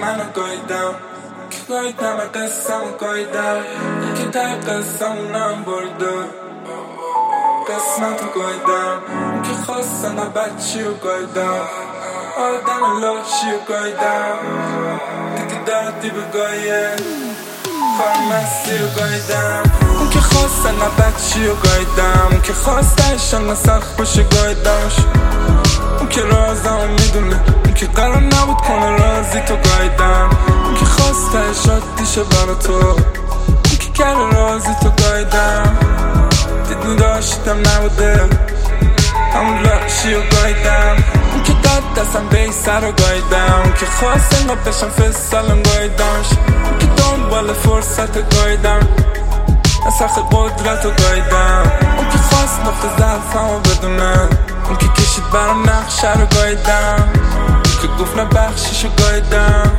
منو گاییدم که گاییدم قصه‌مو گاییدم که در قصه‌مونم برده قسمتو گاییدم که خواستم بچی رو گاییدم آدم لاشی رو گاییدم دیگه دردی بگایه فارمسی رو گاییدم اون که خواستن بچی رو گاییدم که خواستشن سخت باشه گاییدمش اون که رازمو میدونه اون که قرار نبود کنه رازی تو گاییدم اون که خواستش عادیشه برا تو اون که کرده رازی تو گاییدم دیدنی داشتم نبوده همون لاشی رو گاییدم اون که داد دستم به ای سر رو گاییدم اون که خواست انگاه بشم فستالم گاییدمش اون که دنبال فرصت گاییدم نسخ قدرت رو گاییدم اون که خواست نقطه ضعفمو بدونه اون که کشید برام نقشه رو گاییدم اون که گفت نبخشیش رو گاییدم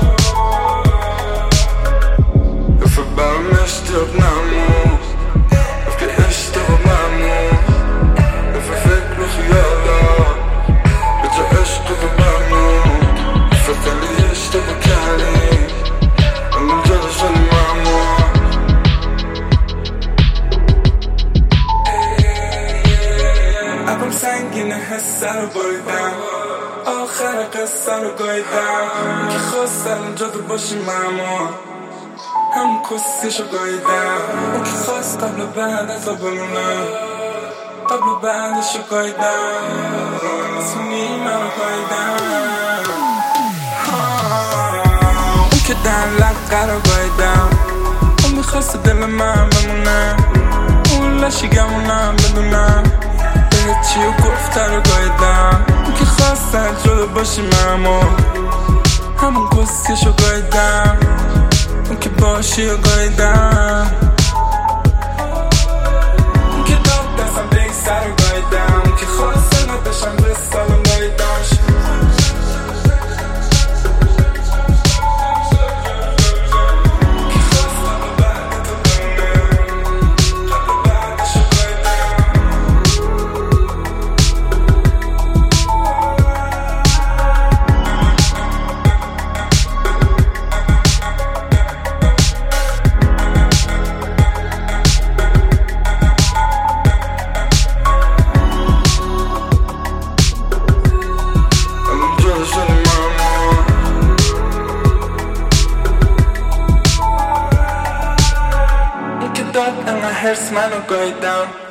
گفت برام اشتیاب نمون گفت که اشتیاب ممنون گفت فکر و خیالات به جا عشق و ممنون گفت خیلی اشتیاب کردی من جلوشن ممنون عبم سنگین حسه رو بایدم آخر قصه رو گاییدم که خواستم اونجا تو باشی ماما همون کسیشو گاییدم اون که خواست قبل و بعد از بمونه قبل و بعدشو گاییدم اسمونی منو گاییدم اون که در لقه رو گاییدم اون میخواست دل من بمونه اون لاشی گمونم بدونم چی و گفته رو گاییدم اون که خواستن جلو باشی مامون همون گسیشو گاییدم اون که باشی رو گاییدم اون که داد دستم به ای سر رو گاییدم اون که خواستن نداشتم به سالم گاییدمش داد انقدر حرس منو گاییدم